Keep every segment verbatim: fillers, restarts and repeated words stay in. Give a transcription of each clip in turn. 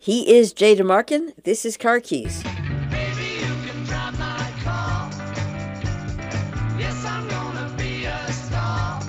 He is Jay DeMarkin. This is Car Keys. Baby, you can drive my car. Yes, I'm gonna be a star.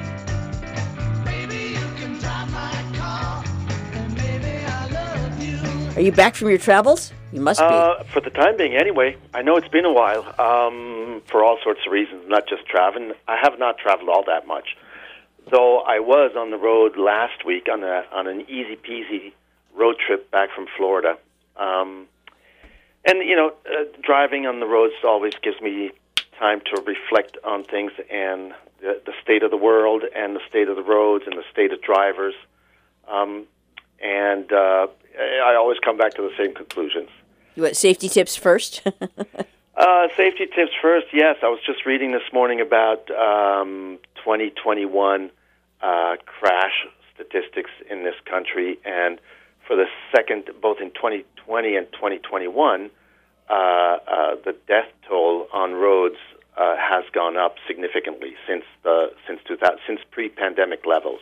Baby, you can drive my car. And baby, I love you. Are you back from your travels? You must be. Uh, for the time being, anyway. I know it's been a while, um, for all sorts of reasons, not just traveling. I have not traveled all that much, though I was on the road last week on a on an easy-peasy road trip back from Florida. Um, and, you know, uh, driving on the roads always gives me time to reflect on things and the, the state of the world and the state of the roads and the state of drivers. Um, and uh, I always come back to the same conclusions. You want safety tips first? uh, safety tips first, yes. I was just reading this morning about um, twenty twenty-one uh, crash statistics in this country, and for the second, both in twenty twenty and twenty twenty-one, uh, uh, the death toll on roads uh, has gone up significantly since the since two thousand, since pre-pandemic levels,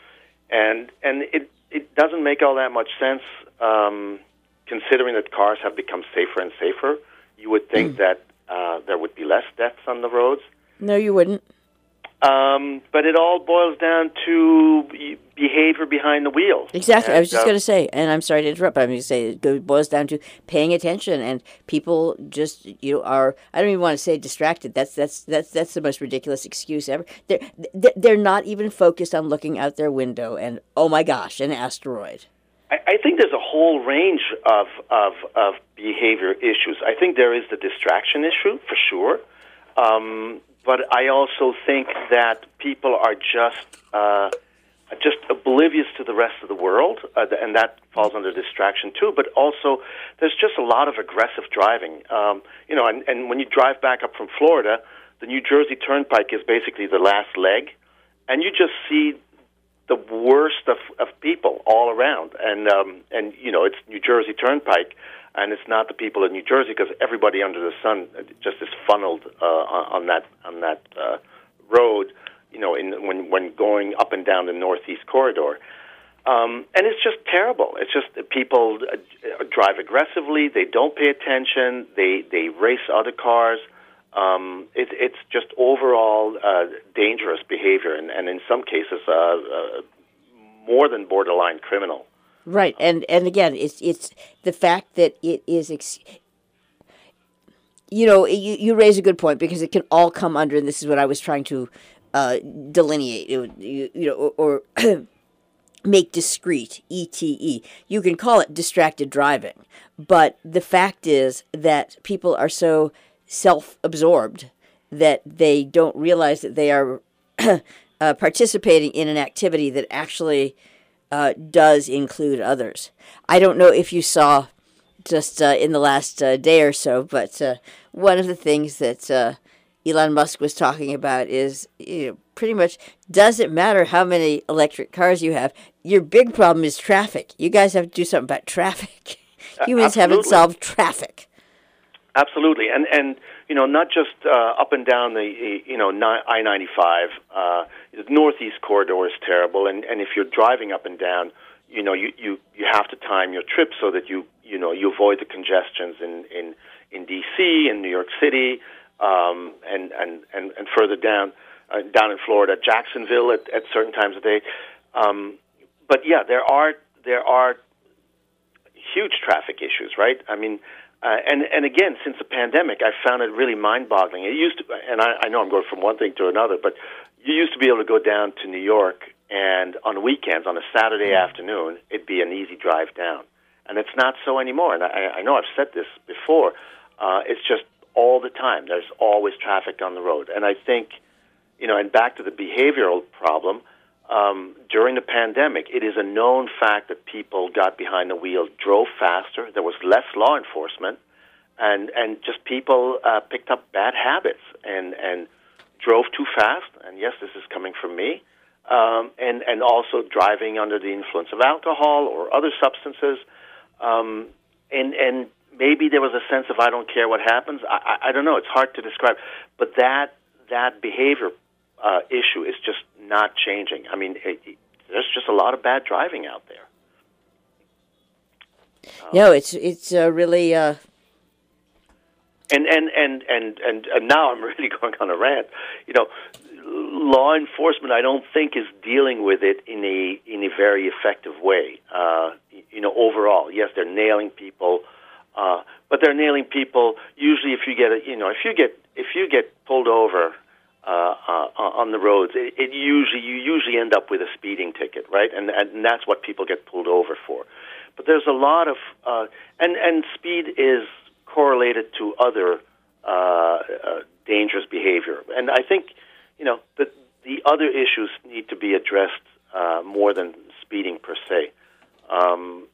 and and it it doesn't make all that much sense, um, considering that cars have become safer and safer. You would think mm. that uh, there would be less deaths on the roads. No, you wouldn't. Um, but it all boils down to behavior behind the wheel. Exactly. And, I was just uh, going to say, and I'm sorry to interrupt, but I'm going to say it goes, boils down to paying attention, and people just, you know, are, I don't even want to say distracted. That's that's that's that's the most ridiculous excuse ever. They're, they're not even focused on looking out their window and, oh my gosh, an asteroid. I, I think there's a whole range of, of, of behavior issues. I think there is the distraction issue, for sure. Um But I also think that people are just uh, just oblivious to the rest of the world, uh, and that falls under distraction too. But also, there's just a lot of aggressive driving. Um, you know, and, and when you drive back up from Florida, the New Jersey Turnpike is basically the last leg, and you just see the worst of, of people all around. And um, and you know, it's New Jersey Turnpike. And it's not the people in New Jersey, because everybody under the sun just is funneled uh, on that on that uh, road. You know, in, when when going up and down the Northeast Corridor, um, and it's just terrible. It's just that people uh, drive aggressively. They don't pay attention. They they race other cars. Um, it, it's just overall uh, dangerous behavior, and, and in some cases, uh, uh, more than borderline criminal. Right, and and again, it's it's the fact that it is, ex- you know, you, you raise a good point, because it can all come under, and this is what I was trying to uh, delineate, it, you, you know, or, or make discrete, E T E. You can call it distracted driving, but the fact is that people are so self-absorbed that they don't realize that they are uh, participating in an activity that actually Uh, does include others. I don't know if you saw just uh, in the last uh, day or so, but uh, one of the things that uh, Elon Musk was talking about is, you know, pretty much, doesn't matter how many electric cars you have, your big problem is traffic. You guys have to do something about traffic. Humans Absolutely. haven't solved traffic. Absolutely, and and you know, not just uh, up and down the you know I ninety-five. Uh, the Northeast Corridor is terrible, and, and if you're driving up and down, you know, you, you, you have to time your trip so that you you know you avoid the congestions in in, in D C and New York City, um, and, and, and and further down uh, down in Florida, Jacksonville at, at certain times of day. Um, but yeah, there are there are huge traffic issues, right? I mean. Uh, and and again, since the pandemic, I found it really mind-boggling. It used to, and I, I know I'm going from one thing to another, but you used to be able to go down to New York, and on weekends, on a Saturday afternoon, it'd be an easy drive down. And it's not so anymore. And I, I know I've said this before. Uh, it's just all the time. There's always traffic on the road. And I think, you know, and back to the behavioral problem, um, during the pandemic, it is a known fact that people got behind the wheel, drove faster, there was less law enforcement, and, and just people uh, picked up bad habits and, and drove too fast, and yes, this is coming from me, um, and, and also driving under the influence of alcohol or other substances, um, and, and maybe there was a sense of I don't care what happens. I, I, I don't know, it's hard to describe, but that that behavior uh, issue is just not changing. I mean, it, it, there's just a lot of bad driving out there. No, it's it's uh, really. Uh... And, and, and, and, and, and now I'm really going on a rant. You know, law enforcement, I don't think, is dealing with it in a in a very effective way. Uh, you know, overall, yes, they're nailing people, uh, but they're nailing people. Usually, if you get a, you know, if you get if you get pulled over uh, uh, on the roads, it, it usually you usually end up with a speeding ticket, right? And and that's what people get pulled over for. But there's a lot of uh, and and speed is correlated to other uh, uh, dangerous behavior, and I think you know the the other issues need to be addressed uh, more than speeding per se. Um,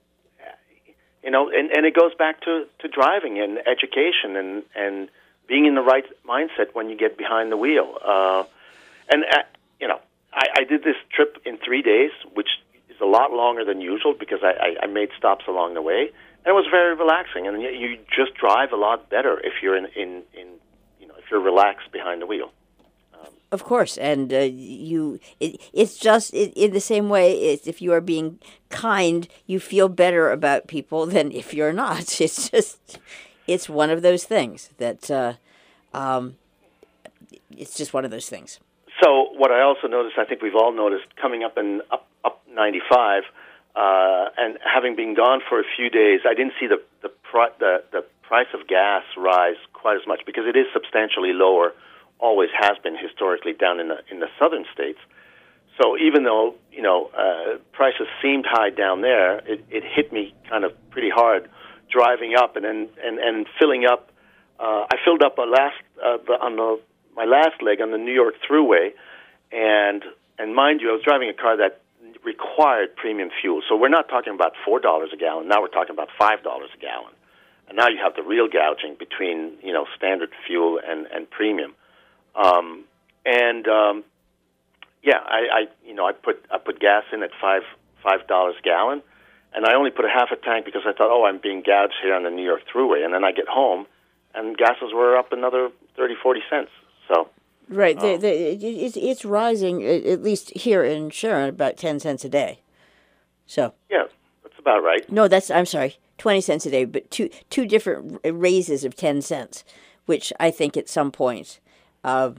you know, and, and it goes back to, to driving and education and, and being in the right mindset when you get behind the wheel. Uh, and uh, you know, I, I did this trip in three days, which is a lot longer than usual because I, I, I made stops along the way. And it was very relaxing, and you just drive a lot better if you're in, in, in you know if you're relaxed behind the wheel. Um, of course, and uh, you it, it's just it, in the same way. It's, if you are being kind, you feel better about people than if you're not. It's just it's one of those things that uh, um, it's just one of those things. So what I also noticed, I think we've all noticed, coming up in up up ninety-five. Uh, and having been gone for a few days, I didn't see the the, pri- the the price of gas rise quite as much because it is substantially lower, always has been historically down in the in the southern states. So even though you know uh, prices seemed high down there, it, it hit me kind of pretty hard driving up and then and, and filling up. Uh, I filled up a last uh, the, on the my last leg on the New York Thruway, and and mind you, I was driving a car that required premium fuel. So we're not talking about four dollars a gallon. Now we're talking about five dollars a gallon. And now you have the real gouging between, you know, standard fuel and, and premium. Um, and, um, yeah, I, I, you know, I put I put gas in at five five dollars a gallon, and I only put a half a tank because I thought, oh, I'm being gouged here on the New York Thruway. And then I get home, and gases were up another thirty, forty cents. So... Right, Oh. the, the, it, it's it's rising at least here in Sharon about ten cents a day. So yeah, that's about right. no, that's I'm sorry, twenty cents a day, but two two different raises of ten cents, which I think at some point, um,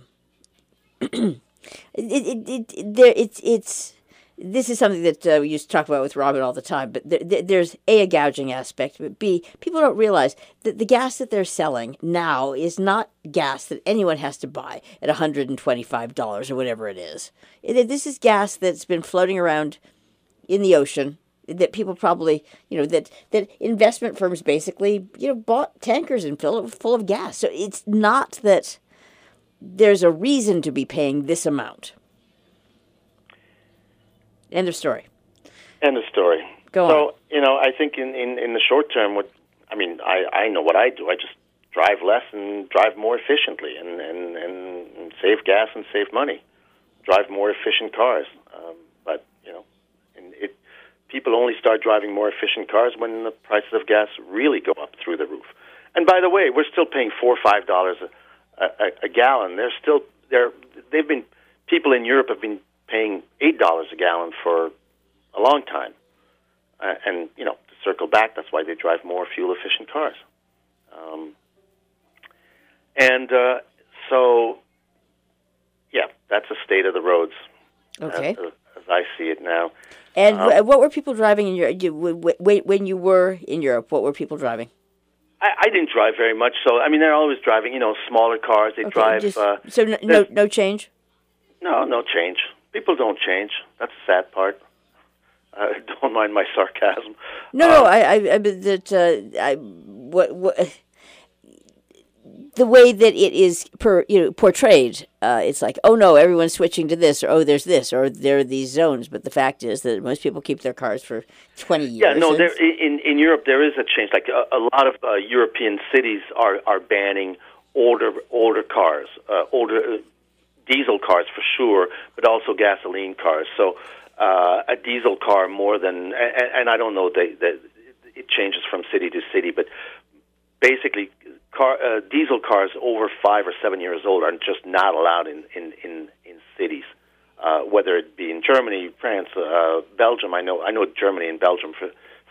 it, it, it, it there it's it's this is something that uh, we used to talk about with Robin all the time. But there, there, there's A, a gouging aspect, but B, people don't realize that the gas that they're selling now is not gas that anyone has to buy at one hundred twenty-five dollars or whatever it is. It, this is gas that's been floating around in the ocean that people probably, you know, that, that investment firms basically, you know, bought tankers and filled it full of gas. So it's not that there's a reason to be paying this amount. End of story. End of story. Go so, on. you know, I think in, in, in the short term, what I mean, I, I know what I do. I just drive less and drive more efficiently and, and, and save gas and save money. Drive more efficient cars. Um, but, you know, and it people only start driving more efficient cars when the prices of gas really go up through the roof. And by the way, we're still paying four or five dollars a, a, a gallon. They're still they're they've been people in Europe have been paying eight dollars a gallon for a long time. Uh, and, you know, to circle back, that's why they drive more fuel-efficient cars. Um, and uh, so, yeah, that's the state of the roads Okay. as, as I see it now. And Um, wh- what were people driving in Europe? When you were in Europe, what were people driving? I, I didn't drive very much, so, I mean, they're always driving, you know, smaller cars. They Okay, drive... just- Uh, so no, no, there's- no change? no, no change. People don't change. That's the sad part. Uh, don't mind my sarcasm. No, Uh, no, I, I, I mean that, uh, I, what, what, the way that it is per, you know, portrayed, uh, it's like, oh no, everyone's switching to this, or oh, there's this, or there are these zones. But the fact is that most people keep their cars for twenty years. Yeah, no, and- there, in in Europe there is a change. Like a, a lot of uh, European cities are, are banning older older cars, uh, older uh, diesel cars for sure, but also gasoline cars. So uh, a diesel car more than, and, and I don't know, they, they, it changes from city to city, but basically car uh, diesel cars over five or seven years old are just not allowed in in in, in cities. Uh, whether it be in Germany, France, uh, Belgium. I know I know Germany and Belgium for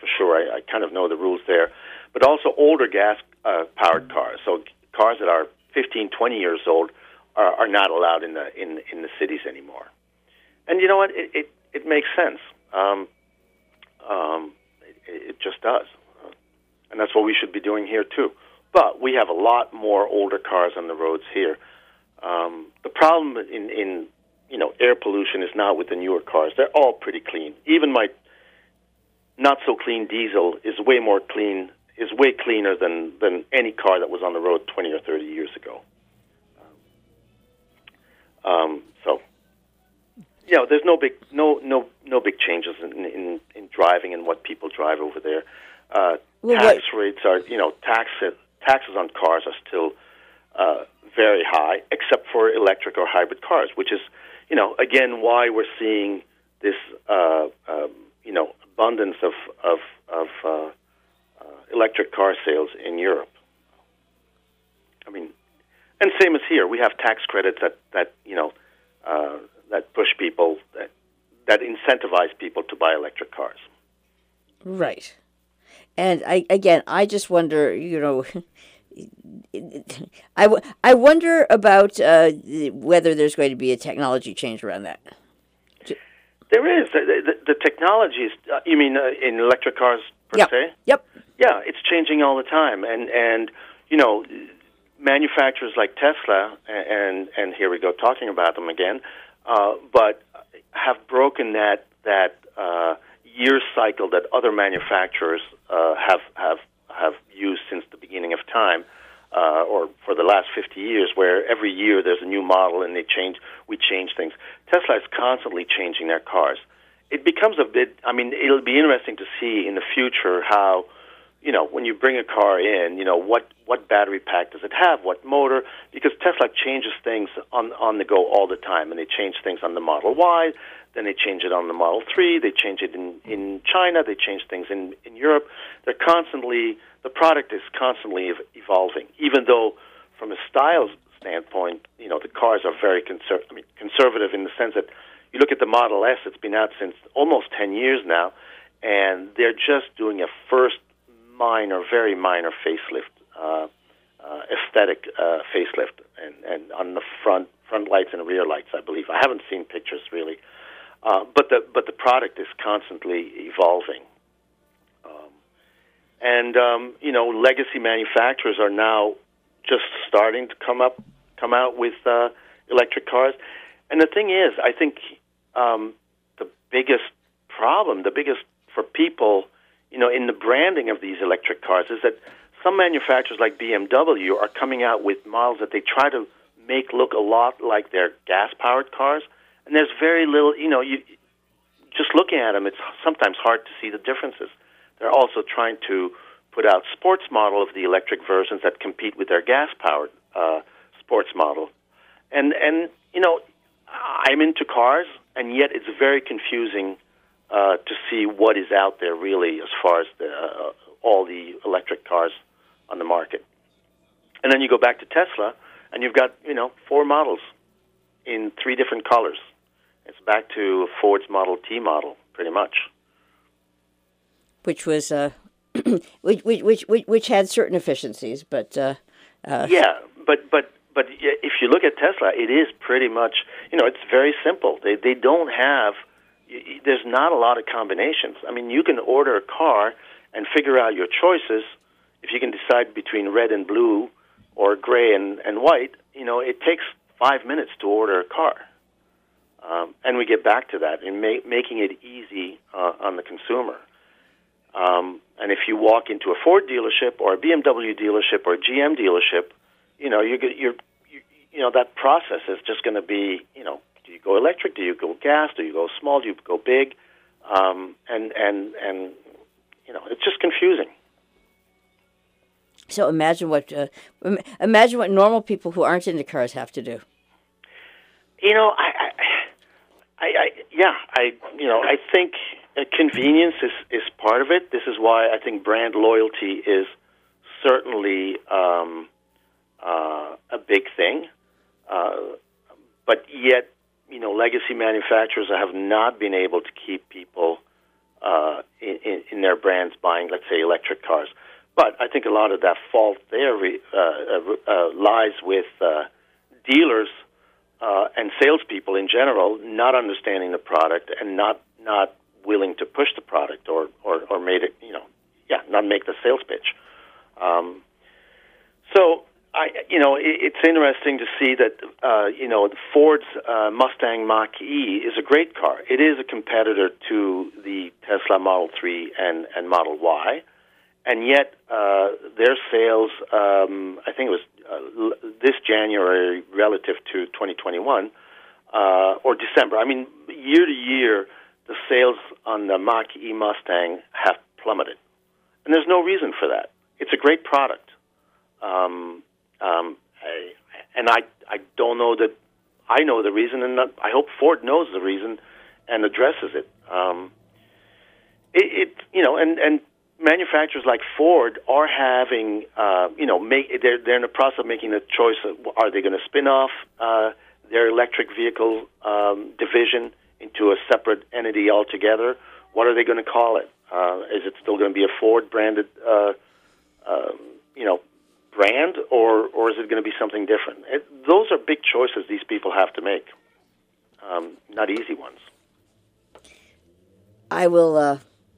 for sure. I, I kind of know the rules there. But also older gas-powered uh, cars. So cars that are fifteen, twenty years old are, are not allowed in the in in the cities anymore. And you know what? It it, it makes sense. Um, um, it, it just does. Uh, and that's what we should be doing here, too. But we have a lot more older cars on the roads here. Um, the problem in, in you know air pollution is not with the newer cars. They're all pretty clean. Even my not so clean diesel is way more clean, is way cleaner than, than any car that was on the road twenty or thirty years ago. Um, so, you know, there's no big no no no big changes in in, in driving and what people drive over there. Uh, well, tax what? rates are you know tax taxes on cars are still uh, very high, except for electric or hybrid cars, which is you know again why we're seeing this uh, um, you know. abundance of of, of uh, uh, electric car sales in Europe. I mean, and same as here, we have tax credits that that you know uh, that push people that that incentivize people to buy electric cars. Right, and I again, I just wonder, you know. I, w- I wonder about uh, whether there's going to be a technology change around that. There is. The, the, the technology is, uh, you mean uh, in electric cars per Yep. se? Yep. Yeah, it's changing all the time. And, and you know, manufacturers like Tesla, and, and here we go talking about them again, uh, but have broken that, that uh, year cycle that other manufacturers uh, have, have, have used since the beginning of time. Uh, or for the last fifty years, where every year there's a new model and they change, we change things. Tesla is constantly changing their cars. It becomes a bit, I mean, it'll be interesting to see in the future how, you know, when you bring a car in, you know, what, what battery pack does it have, what motor, because Tesla changes things on, on the go all the time, and they change things on the Model Y, then they change it on the Model three, they change it in, in China, they change things in, in Europe. They're constantly, the product is constantly ev- evolving, even though from a style standpoint, you know, the cars are very conser- I mean, conservative in the sense that you look at the Model S, it's been out since almost ten years now, and they're just doing a first minor, very minor facelift, uh, uh, aesthetic uh, facelift, and, and on the front front lights and rear lights, I believe. I haven't seen pictures really. Uh, but the but the product is constantly evolving, um, and um, you know legacy manufacturers are now just starting to come up come out with uh, electric cars. And the thing is, I think um, the biggest problem, the biggest for people, you know, in the branding of these electric cars, is that some manufacturers like B M W are coming out with models that they try to make look a lot like their gas-powered cars. And there's very little, you know, you just looking at them, it's sometimes hard to see the differences. They're also trying to put out sports model of the electric versions that compete with their gas-powered uh, sports model. And, and, you know, I'm into cars, and yet it's very confusing uh, to see what is out there really as far as the, uh, all the electric cars on the market. And then you go back to Tesla, and you've got, you know, four models in three different colors. It's back to Ford's Model T model, pretty much. Which was, uh, which, which, which, which, which had certain efficiencies, but... Uh, uh, yeah, but, but, but if you look at Tesla, it is pretty much, you know, it's very simple. They, they don't have, there's not a lot of combinations. I mean, you can order a car and figure out your choices. If you can decide between red and blue or gray and, and white, you know, it takes five minutes to order a car. Um, and we get back to that in ma- making it easy uh, on the consumer. Um, and if you walk into a Ford dealership or a B M W dealership or a G M dealership, you know, you're, you're, you you know, that process is just going to be, you know, do you go electric? Do you go gas? Do you go small? Do you go big? Um, and, and, and, you know, it's just confusing. So imagine what uh, imagine what normal people who aren't into cars have to do. You know, I, I, I, I yeah, I, you know, I think uh, convenience is, is part of it. This is why I think brand loyalty is certainly um, uh, a big thing. Uh, but yet, you know, legacy manufacturers have not been able to keep people uh, in, in, in their brands buying, let's say, electric cars. But I think a lot of that fault there uh, uh, lies with uh, dealers uh, and salespeople in general not understanding the product and not not willing to push the product or, or, or made it, you know, yeah, not make the sales pitch. Um, so, I, you know, it, it's interesting to see that, uh, you know, Ford's uh, Mustang Mach-E is a great car. It is a competitor to the Tesla Model three and, and Model Y. And yet, uh, their sales, um, I think it was uh, this January relative to twenty twenty-one, uh, or December. I mean, year to year, the sales on the Mach-E Mustang have plummeted. And there's no reason for that. It's a great product. Um, um, I, and I, I don't know that I know the reason, and I hope Ford knows the reason and addresses it. Um, it, it you know, and, and manufacturers like Ford are having, uh, you know, make they're they're in the process of making the choice of are they going to spin off uh, their electric vehicle um, division into a separate entity altogether? What are they going to call it? Uh, is it still going to be a Ford branded, uh, uh, you know, brand, or or is it going to be something different? It, those are big choices these people have to make. Um, not easy ones. I will. Uh,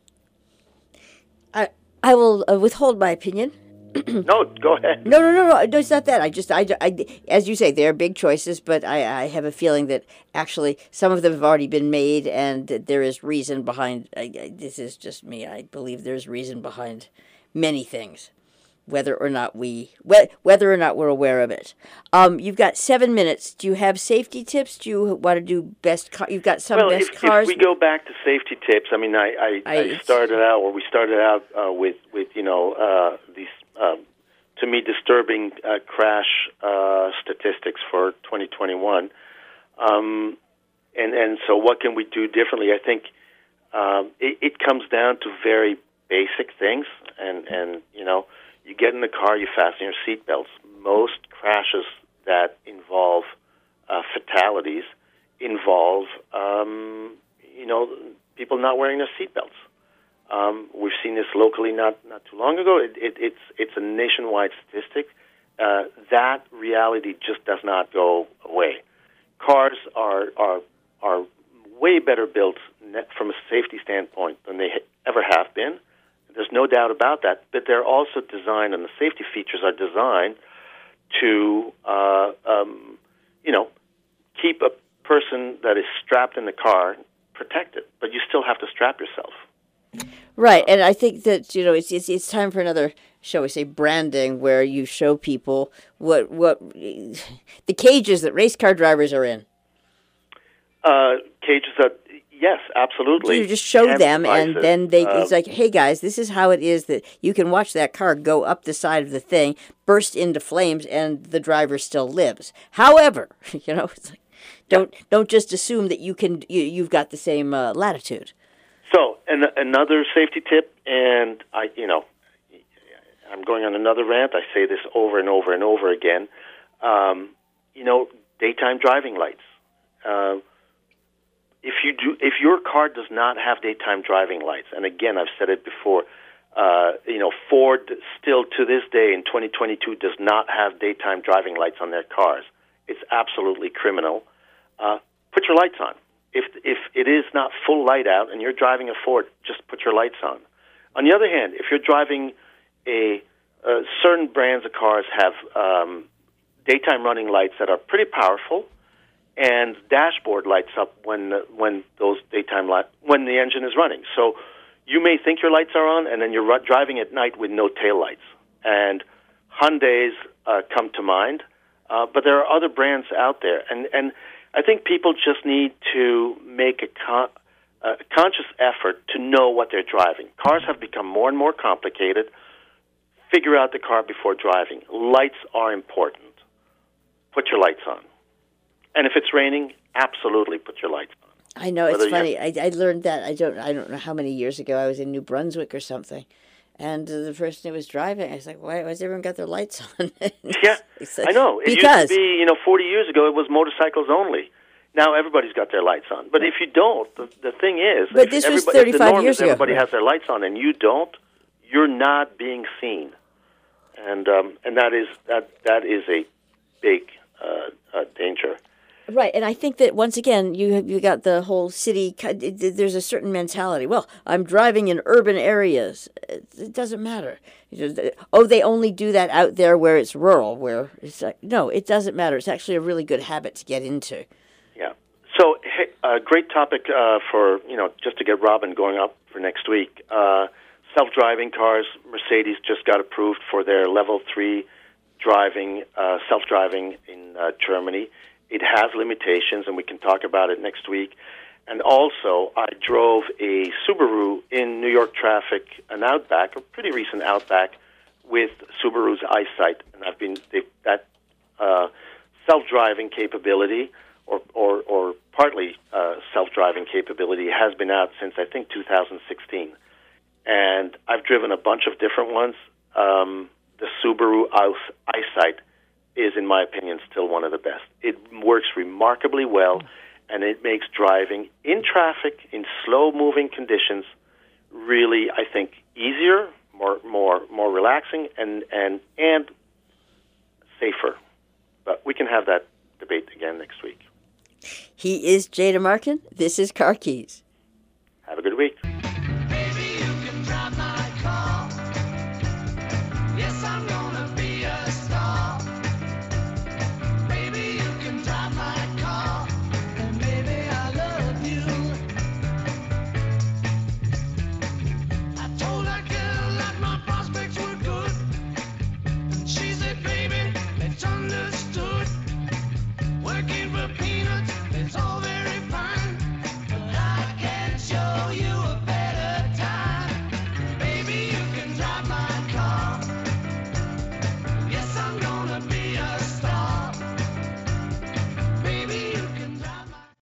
I I will uh, withhold my opinion. No, go ahead. No, no, no, no, no. It's not that. I just, I, I, as you say, they're big choices, but I, I have a feeling that actually some of them have already been made, and that there is reason behind. I, I, this is just me. I believe there's reason behind many things, whether or not we, whether or not we're aware of it. Um, you've got seven minutes. Do you have safety tips? Do you want to do best? Car- you've got some well, best if, cars. if we go back to safety tips, I mean, I, I, I, I started out, or we started out uh, with, with you know, uh, these. Um, to me, disturbing uh, crash uh, statistics for twenty twenty-one. Um, and, and so what can we do differently? I think um, it, it comes down to very basic things. And, and, you know, you get in the car, you fasten your seatbelts. Most crashes that involve uh, fatalities involve, um, you know, people not wearing their seatbelts. Um, we've seen this locally not, not too long ago. It, it, it's it's a nationwide statistic. Uh, that reality just does not go away. Cars are are are way better built from a safety standpoint than they ever have been. There's no doubt about that. But they're also designed, and the safety features are designed to uh, um, you know keep a person that is strapped in the car protected. But you still have to strap yourself. Right, and I think that, you know, it's it's it's time for another, shall we say, branding, where you show people what what the cages that race car drivers are in. Uh, cages that, yes, absolutely. You just show Camp them, devices. and then they Uh, it's like, hey guys, this is how it is that you can watch that car go up the side of the thing, burst into flames, and the driver still lives. However, you know, it's like, don't yeah. don't just assume that you can you, you've got the same uh, latitude. So, and another safety tip, and I, you know, I'm going on another rant. I say this over and over and over again. Um, you know, daytime driving lights. Uh, if you do, if your car does not have daytime driving lights, and again, I've said it before, uh, you know, Ford still to this day in twenty twenty-two does not have daytime driving lights on their cars. It's absolutely criminal. Uh, put your lights on. If if it is not full light out and you're driving a Ford, just put your lights on. On the other hand, if you're driving a uh, certain brands of cars have um, daytime running lights that are pretty powerful, and dashboard lights up when when those daytime light when the engine is running. So you may think your lights are on, and then you're driving at night with no tail lights. And Hyundais uh, come to mind, uh, but there are other brands out there, and and. I think people just need to make a, con- a conscious effort to know what they're driving. Cars have become more and more complicated. Figure out the car before driving. Lights are important. Put your lights on. And if it's raining, absolutely put your lights on. I know, it's Whether funny. I, I learned that, I don't I don't know how many years ago. I was in New Brunswick or something. And uh, the person who was driving, I was like, why has everyone got their lights on? Yeah, like, I know. It because, used to be, you know, forty years ago, it was motorcycles only. Now everybody's got their lights on. But if you don't, the, the thing is, But if this was everybody- if the thirty-five norm years is ago. everybody Right. has their lights on and you don't, you're not being seen, and um, and that is that that is a big uh, uh, danger. Right, and I think that once again, you you got the whole city. it- it- There's a certain mentality. Well, I'm driving in urban areas. It, it doesn't matter. You know, oh, they only do that out there where it's rural. Where it's like, no, it doesn't matter. It's actually a really good habit to get into. Yeah. So, hey, a great topic uh, for you know just to get Robin going up for next week. Uh, self-driving cars. Mercedes just got approved for their level three driving, uh, self-driving in uh, Germany. It has limitations, and we can talk about it next week. And also, I drove a Subaru in New York traffic, an Outback, a pretty recent Outback, with Subaru's EyeSight, and I've been they, that uh, self-driving capability, or or, or partly uh, self-driving capability, has been out since I think two thousand sixteen, and I've driven a bunch of different ones. Um, the Subaru EyeSight is, in my opinion, still one of the best. It works remarkably well, and it makes driving in traffic, in slow-moving conditions, really, I think, easier, more more, more relaxing, and, and, and safer. But we can have that debate again next week. He is Jay DeMarkin. This is Car Keys. Have a good week. Hey,